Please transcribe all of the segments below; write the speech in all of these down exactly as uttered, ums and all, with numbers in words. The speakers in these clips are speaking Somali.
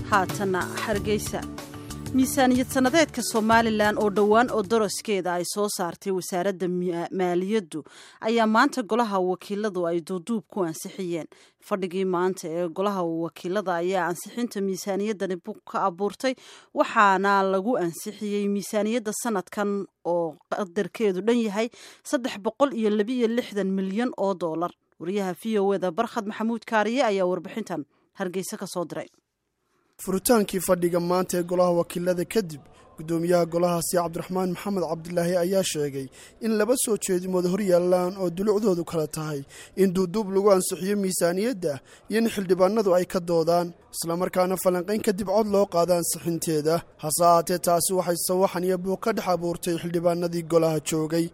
haatana Hargeysa miisaaniyad sanadeedka Somaliland oo dhawaan oo doroskeeda ay soo saartay wasaaradda maaliyaddu ayaa maanta golaha wakiiladu ay duuduub ku ansixiyeen fadhigii maanta ee golaha wakiilada ayaa ansixinta miisaaniyadani bug ka abuurtay waxaana lagu ansixiyay miisaaniyadda sanadkan oo qadarkeedu dhan yahay saddex boqol iyo laba iyo lixdan milyan oo dollar wariyaha V O A da Barkhad Maxamuud Kaariye ayaa warbixintan Hargeysa ka soo diray furutaankii fadhiga maanta ee golaha wakiilada kadib gudoomiyaha golahaasi Cabdiraxmaan Maxamed Cabdilaahi ayaa sheegay in laba soo jeedimood hor yaalaan oo dulucdoodu kala tahay in duuduub lagu ansixiyo miisaaniyadda iyo in xildhibaanadu ay ka doodaan isla markaana falanqayn kadib cod loo qaado ansixinteeda hase ahaatee taasi waxay sawaxan iyo buuq ka dhex abuurtay xildhibaanadii golaha joogay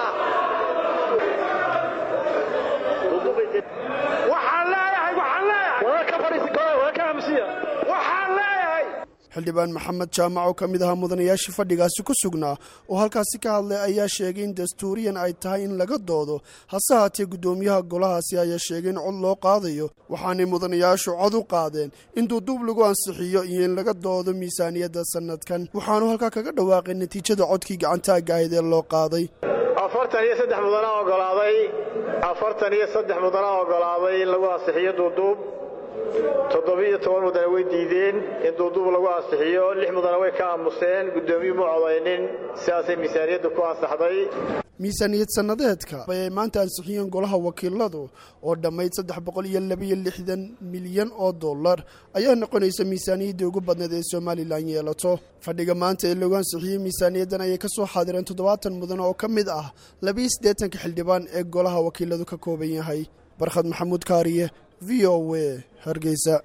xildhibaan maxamed jaamac oo ka mid ahaa mudanayaashii fadhigaasi ku sugnaa oo halkaasi ka hadlay ayaa sheegay in dastuuriyan ay tahay in laga doodo hase haatee guddoomiyaha golahaasi ayaa sheegay in cod loo qaadayo waxaanay mudanayaashu cod u qaadeen in duuduub lagu ansixiyo iyo in laga doodo miisaaniyadda sanadkan waxaanu halkaa kaga dhawaaqay natiijada codkii gacantaaga ahayd ee loo qaaday afartan iyo saddex mudana ogolaaday afartan iyo saddex mudana ogolaaday in lagu ansixiyo duuduub toddobiyo toban mudane way diideen in duuduub lagu ansixiyo lix mudane way ka aamuseen gudoomiyuhu ma codaynin sidaasay miisaaniyadda ku ansaxday miisaaniyad sanadeedka ay maanta ansixiyeen golaha wakiiladu oo dhammayd saddex boqol iyo laba iyo lixdan milyan oo dollar ayaa noqonaysa miisaaniyaddii ugu badneed ee Somaliland yeelato fadhiga maanta ee lagu ansixiyey miisaaniyaddan ayay ka soo xaadireen toddobaatan mudane oo ka mid ah laba iyo siddeetanka xildhibaan ee golaha wakiiladu ka kooban yahay Barkhad Maxamuud Kaariye V O A Hargeysa.